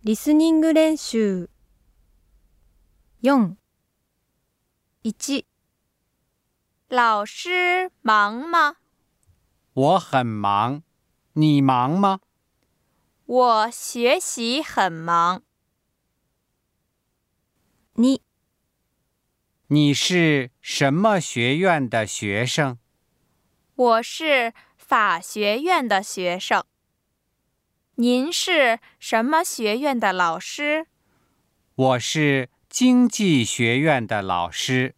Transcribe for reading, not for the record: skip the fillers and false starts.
リスニング練習。4、1、 老师忙吗？ 我很忙，你忙吗？ 我学习很忙。 2、 你是什么学院的学生？ 我是法学院的学生。您是什么学院的老师？ 我是经济学院的老师。